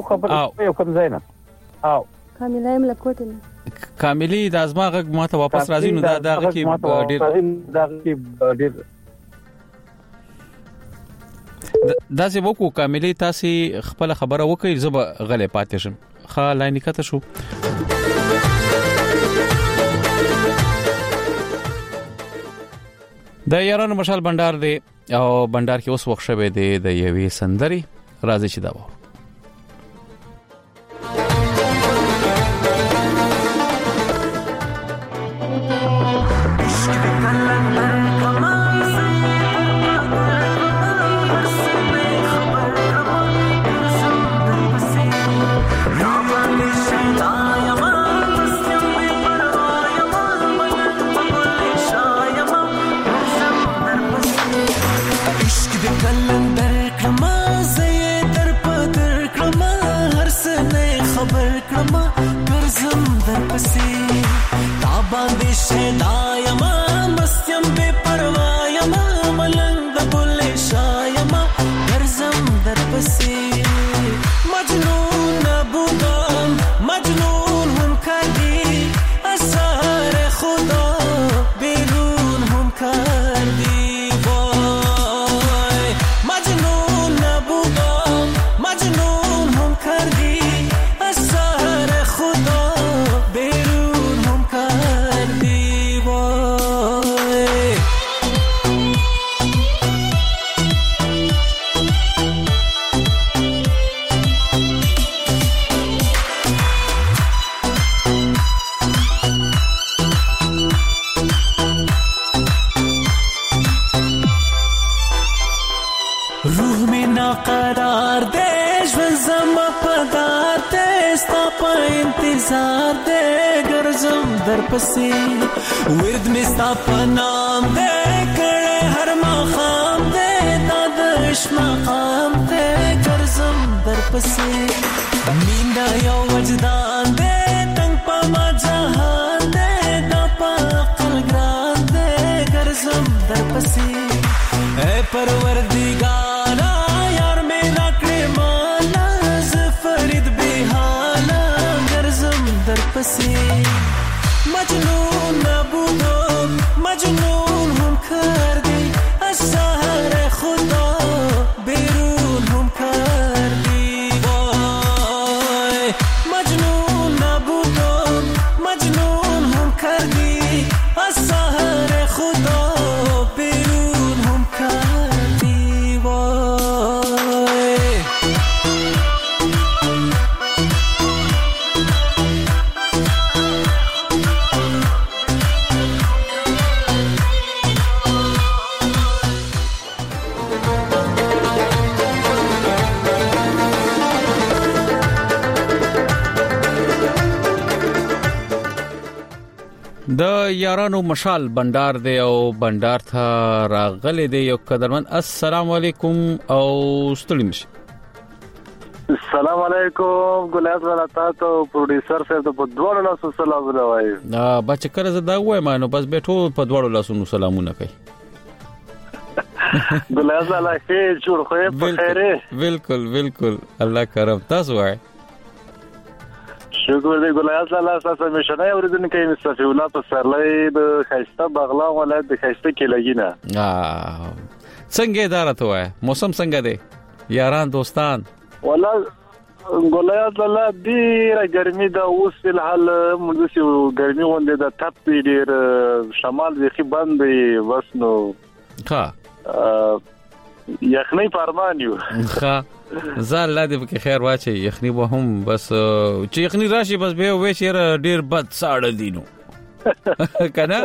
او کاملای ملکوټنه کاملی د ازما غږ ماته واپس راځي نو دا دغه کې ډیر دا چې وکړو کاملی تاسو خپل خبره وکړئ زه به غلې پاتې شم. خا لاینې کته شو د یارانو مشال بندر دی او بندر کې اوس وخت شوه دی د یوې سندري راځي چې دا و कलंदर कमा से तर पद قرار دې ژوند زما په دار دې ستا په انتظار دې ګرځم در پسې ورد مې ستا په نام دې کړې هر ماښام دې دا د عشق مقام دې ګرځم در پسې مینه یو وجدان دې تنگ په ما جهان دې دا په عقل ګران دې ګرځم در پسې اے پروردگارا یار میرا کرمانا زفرید بیحالا گرزم در پسی مجنون نبودم مجنون هم کردی از شهر خدا بیرون هم کردی وای مجنون نبودم مجنون هم کردی از شهر خدا د یارانو مشال بندار دی او بندار ته راغلی دی یو قدرمن. السلام علیکم او ستړي مشه. السلام علیکم ګلاد ولاتاتو پروډوسر صاحب ته په دوړو لاسو سلامونه وایي. بچ کړه زدا وای ما نو بس بیٹھو په دوړو لاسو سلامونه کوي. ګلاد الله خیر جوړ خو په خیره. بالکل بالکل الله کرم. تاسو وای شکر دی ګلاد الله تاسو مشنه اوریدونکو کې مصطفی الله په سرلې د خیسته بغلان ولایت د خیسته کې لګینا. څنګه اداره وای موسم څنګه دی یاران دوستان؟ والله ګلاد الله ډیره ګرمي ده اوس په حال موږ چې ګرمي ونده د تپ ډیر شمال ویخي باندې وسنو ها یخنی فرمانیو ها زال الله دې په خیر واچي یخنی به هم بس چې یخنی راشي بس به وې چې ډیر بد ساړه دینو کنه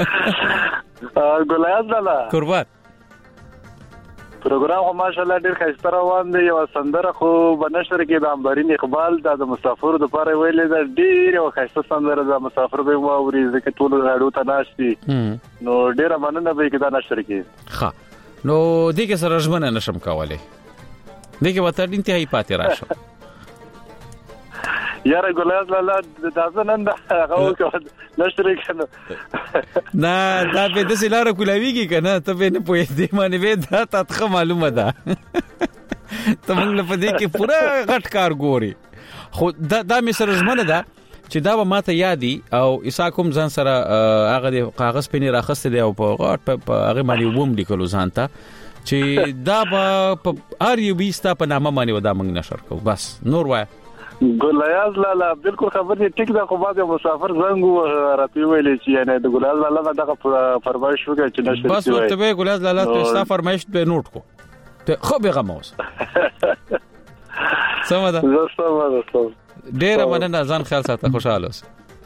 ګلاد الله قربان پروګرام خو ماشاءالله ډیر ښایسته روان دی. یو سندره خو بنشر کې د امبرین اقبال د مسافر د لپاره ویلې ده ډیر یو ښایسته سندره د مسافر به واوري ځکه ټول راډیو ته ناشتي نو ډیر مننه به کې دا نشر کې ښه نو دې کې سره ژمنه نشم کولای دې کې وته انتهایی پاتې راشه یاره ګلاد لاله د ځنن دا هغه نشر کنه نه دا به د سلاره کولاویږي کنه ته به نه پوهې دې باندې به دا تاسو معلومه ده ته موږ په دې کې پورا غټ کار ګوري خو دا مې سره ژمنه ده چې دا به ماته یادي او اساکم ځان سره هغه د کاغذ پنی راخسته دی او په غټ په هغه باندې ووم لیکلو ځانته چې دا به هر یو بیستا په نامه باندې ودا موږ نشر کوو بس نور وای ګلایاز لاله بالکل خبر دې ټیک دا خو باندې مسافر زنګ راته ویلې چې یعنی د ګلایاز لاله دغه فرمایش وکړي چې نشته بس ورته به ګلایاز لاله ته ستا فرمایش به نوٹ کو ته خو به غموس سمه ده زه ډیر مننه ځان خیال ساته خوشاله اوسه.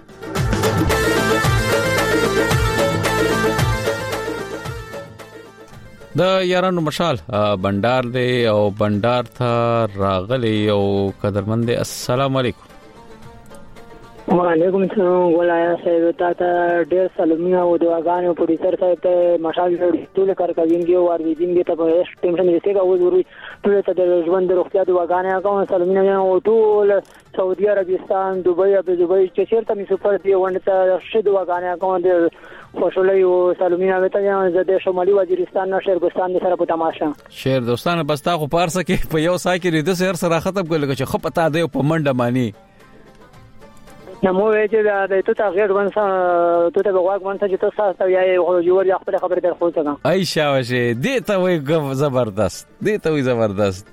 د یارانو مشال بندار دی او بندار ته راغلی او قدرمن دی. السلام علیکم. وعلیکم السلام ولایا صاحب ته ډیر سلامونه او دعاګانې پروډوسر صاحب ته مشال ټول کارکوونکي او اوریدونکو ته په ټیمشن دې څنګه وګورئ ټول ته د ژوند د روغتیا دعاګانې کوم سلامونه او ټول سعودي عربستان دوبۍ ابو ظبي چې چیرته می سفر دی ونته شه دعاګانې کوم د خوشحالي او سلامونه وته د شمالي وزیرستان شهرګستان سره په تماشا شهر دوستانه بس تا خو پارسه کې په یو ساکي د سر سره ختم کول چې خو پتا دی په منډه مانی نمو چې د ته غیر ونسه ته د غواګ ونسه چې تاسو یا یو یا خپل خبره در خو څنګه عائشہ وشه دې ته وي زبردست دې ته وي زبردست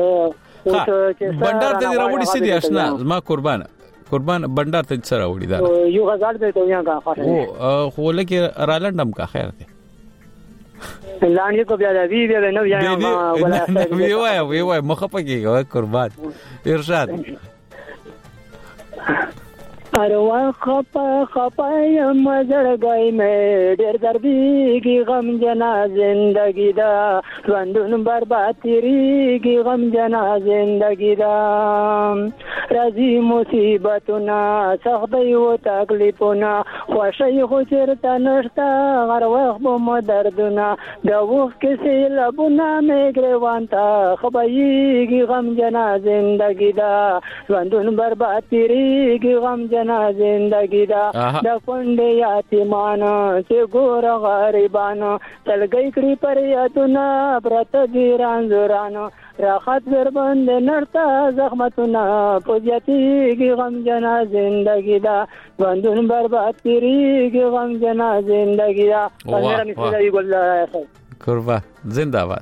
بندر ته راوړی سي دي آشنا ما قربان بندر ته سره راوړی دا یو غزال ته دویا کا خاطر او خو لکه رالندم کا خیر دی لاندې کو بیا دی بیا نو یا ما وی مخه پکې قربان ارشاد اروا خپا مزړګای مې ډېر دردېږي غم جنا زندګی دا ژوندون برباد تیریږي غم جنا زندگی دا راځي مصیبتونه سختي او تکلیفونه خوشي خو چیرته نشته هر وخت به دردونه دا وخت کې سیلابونه مې ګریوان ته خبرېږي غم جنا زندگی دا ژوندون برباد تیریږي غم جنا زندگی دا د کونډې یتیمانو چې ګور غریبانو تلګي کړی پر یادونه پرته دي رانځورانو راحت وربند نرتا زحمتونه پوجاتیږي غم جنا زندگی دا ژوندون برباد تیریږي غم جنا زندگی دا میرا مثال ګل قربا زنده باد.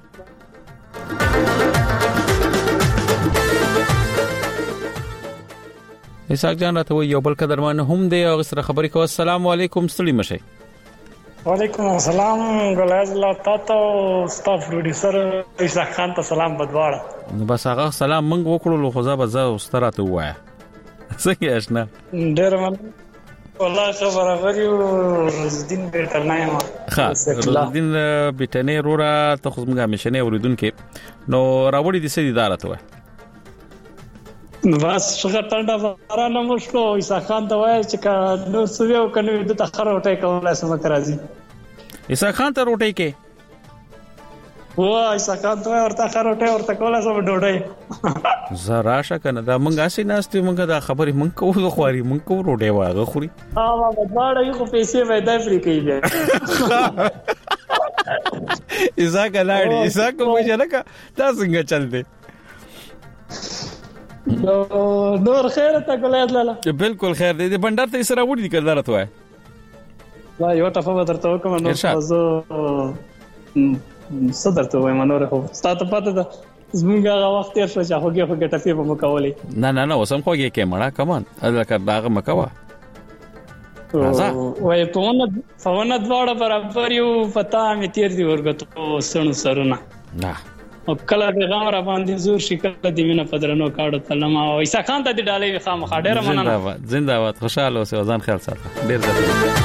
اسحاق جان راته یو بل قدرمان هم دی او سره خبرې کوي. السلام علیکم ستړي مشه. وعلیکم السلام ګلایز الله تاسو سټاف پروډوسر اسحاق خان ته سلام بدواړه. نو بس هغه سلام مونږ وکړو خو زه به زه ستراته وایا څنګه آشنا ډېر من والله خبره غریو رزدین بیٹنای ما رزدین بیٹنای رورا ته خو موږ همیشه نه اوریدونکو نو راوړی دي سړي دارته وای بس څنګه ټنډه بارانه مشکو اسحاق خان ته وای چې کا نو سویو کنه د تخر وټه کولای سم کرازي اسحاق خان ته روټي کې وای اسحاق خان ته ورته خر وټه ورته کولای سم ډوډۍ زرا شکنه دا مونږ اسې ناستې مونږ دا خبرې مونږ کوو خواري مونږ کوو روټي واغه خوري ما بدواړه یو پیسې وای د افریقې دی اسحاق لاړی اسحاق مو جنکا دا څنګه چل دی نور خیر ته ګلایت لاله بالکل خیر دی بندر ته سره وړي کړه راته وای لا یو ټفه درته وکم نو تاسو صدر ته وای منور خو ستاسو پته ده زمونږ هغه وخت تیر شو چې هغه ټفه په مکولې نه اوسم خوږه کې مړه کمان الکه داغه مکوا وای په ونه دواړه برابر یو پتا مې تیر دی ورغته سن سرونه نه او کله به غام را باندې زور شکل دی مینه پدرنو کاړو تلما او عیسی خان ته دی ډالې خام خاډره مننه زنده‌باد خوشاله اوسه ځان خیال ساته ډیر زړه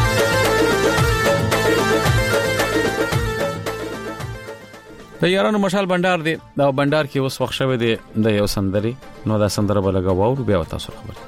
د یارانو مشال بندر دی دا بندر کې اوس وخت شوه دی د یو سندري نو دا سندره بلګاو بیا تاسو خبر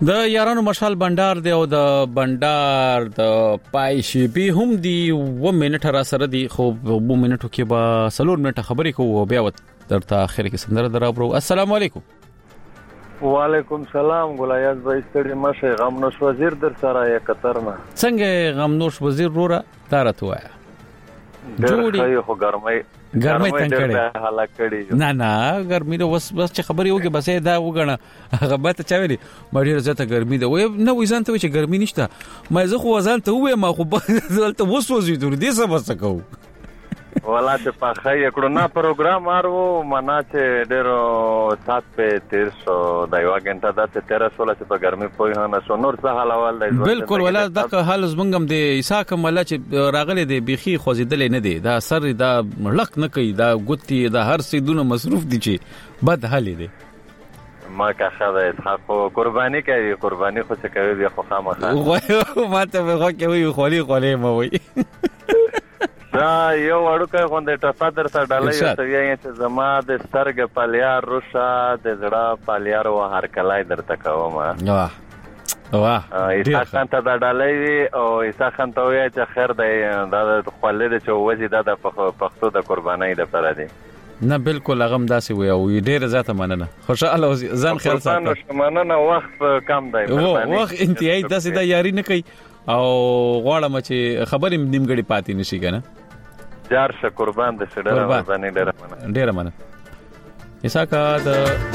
د یارانو مشال بندر دی او د بندر د پایشي به هم دی 1 منټ را سره دی خو 2 منټو کې به 3 منټه خبرې کوو بیا درته اخر کې سندره درابرو. السلام علیکم. وعلیکم سلام ګلایاز بھائی ستړي مشه غمنوش وزیر در سره یا قطر نه څنګه غمنوش وزیر رورا دارته وایا جوړي خو ګرمۍ څنګه حالا کړي نه ګرمۍ نو بس چې خبرې وګه بس دا وګڼه هغه به ته چوي مړي زته ګرمۍ ده وې نو وځان ته چې ګرمۍ نشته مې زه خو وځان ته وې ما خو دلته وسوځي dur دې څه بس کو ولا چې پخې کړو نه پروګرام ارو منا چې ډېرو سات په 300 د یو غنټه د 1316 چې په ګرمۍ په نه سو نور څه حالوال دی بالکل ولا دغه حال زمنګم دی عیسی کومه چې راغله دی بيخي خوځیدل نه دی دا سر دا ملک نه کوي دا ګوتی دا هر څه دونه مصروف دي چې بد حال دی ما کا خدای اسحاق قرباني کوي قرباني خو څه کوي بیا خو خامخا ما ته به کوي خولي مو وي دا یو وړوکه غونډه ټاپا در سره ډالۍ ته یې چې زما د سترګ پالیار روشا د زړه پالیار و هر کلای درته کوم واه ایسا خان ته دا ډالۍ او ایسا خان ته وایي چې خیر دی دا خپل د چوځي د پښتو د قربانۍ د پر دی نه بالکل هغه داسې وي او ډېر زیاته مننه خوشاله ځان خیال ساتئ مننه وخت کم دی وخت انتهایی داسې دا یاري نه کوي او غواړم چې خبرې نیمګړې پاتې نشي کنه جار ش قربان د سړه باندې ډېر مننه اساکا د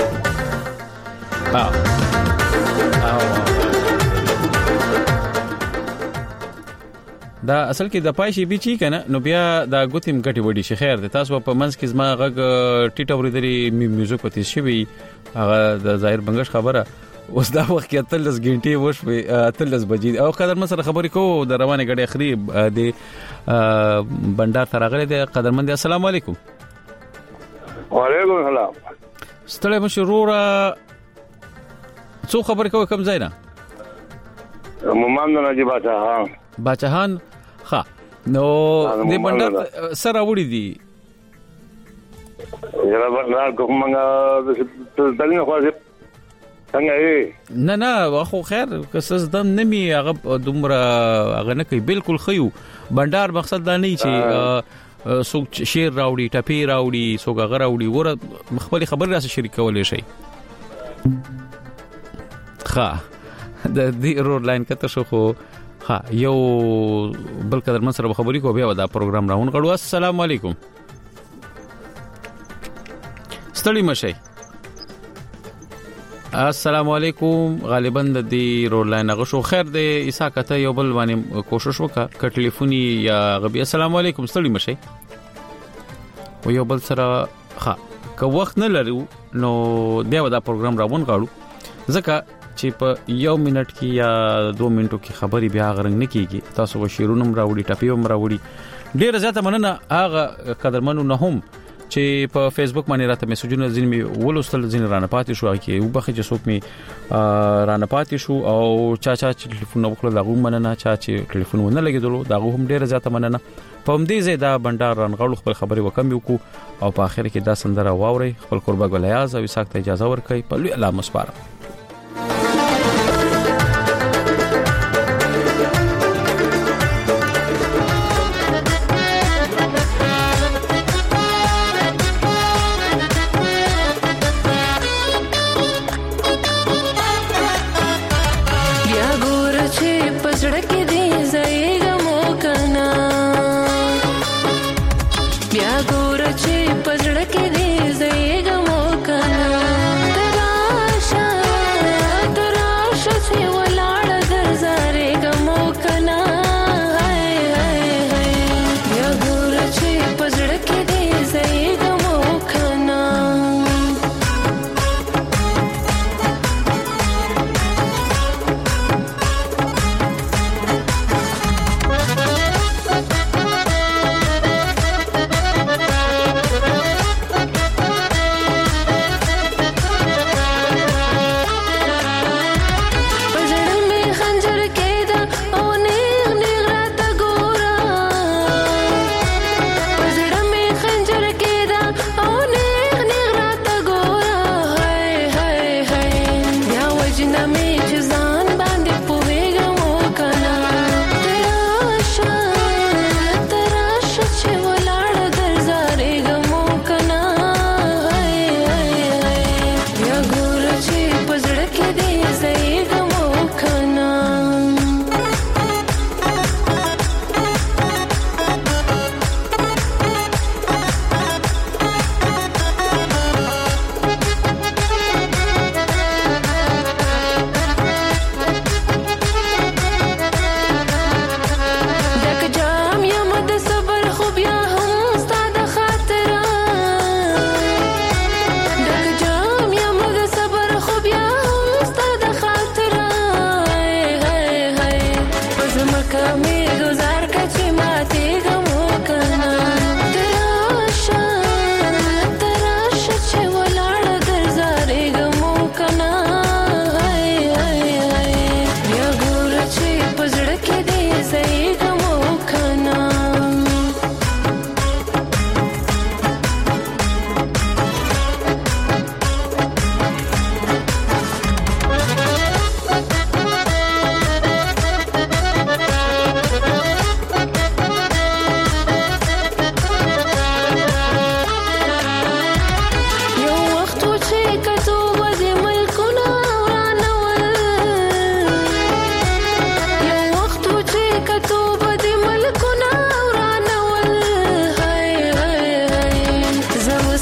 دا اصل کې د پایشي بیچی کنه نو بیا دا ګوتیم غټي وډي شي خیر د تاسو په منځ کې زما غږ ټیټه ورېدري میوزیک پتی شي هغه د ظاهر بنگش خبره اوس دا وخت کې 13 غنټې وشوي 13 بجې او قدر مسره خبرې کوو د روانه غړي اخري د بندر ترغله د قدرمند السلام علیکم. وعلیکم السلام. ستړي مشروره څو خبرې کوي کوم ځای نه محمد نجیب باچهان ها نو د بندر سره وړي دي یلا بندر کومه دلنه خو څنګه نه خو خیر کسز دم نمی هغه دومره هغه نه کوي بالکل خيو بندر مقصد دا نه چې څوک شیر راوړي ټپی راوړي څوک هغه راوړي ور خپل خبر راس شریک کولای شي ها د دې رور لاین کته شو خو ها یو بل قدر من سره خبرې کو بیا دا پروګرام راون غړو. السلام علیکم. ستړي مشي السلام علیکم. غالبا د دې رول لاین غشو خیر دی عیسی کته یو بل باندې کوشش وکړه ک ټلیفوني یا غبي السلام علیکم ستړي مشي و یو بل سره ها که وخت نه لرو نو بیا دا پروګرام راون غاړو ځکه چې په یو منټ کې یا 2 منټو کې خبري بیا غرنګ نه کیږي تاسو وشیرونم راوړي ټاپي هم راوړي ډیر زیاته مننه هغه قدرمنو نه هم چې په فیسبوک باندې راته میسجونه ځینې ولوستل ځینې رانه پاتې شو کې وبخې چې څوک می رانه پاتې شو او چا چې ټلیفون وکړل دغه مننه چا چې ټلیفون ونه لګیدلو دغه هم ډیره زیاته مننه په همدې ځای دا بندر رانغړو خپل خبري وکم یو کو او په اخر کې دا سندره واوري خپل قربا ګلیاز او ساکت اجازه ورکړي په لوی الله مسپاره. पजड़ के दे जाएगा मौका ना तराशा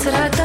حسرت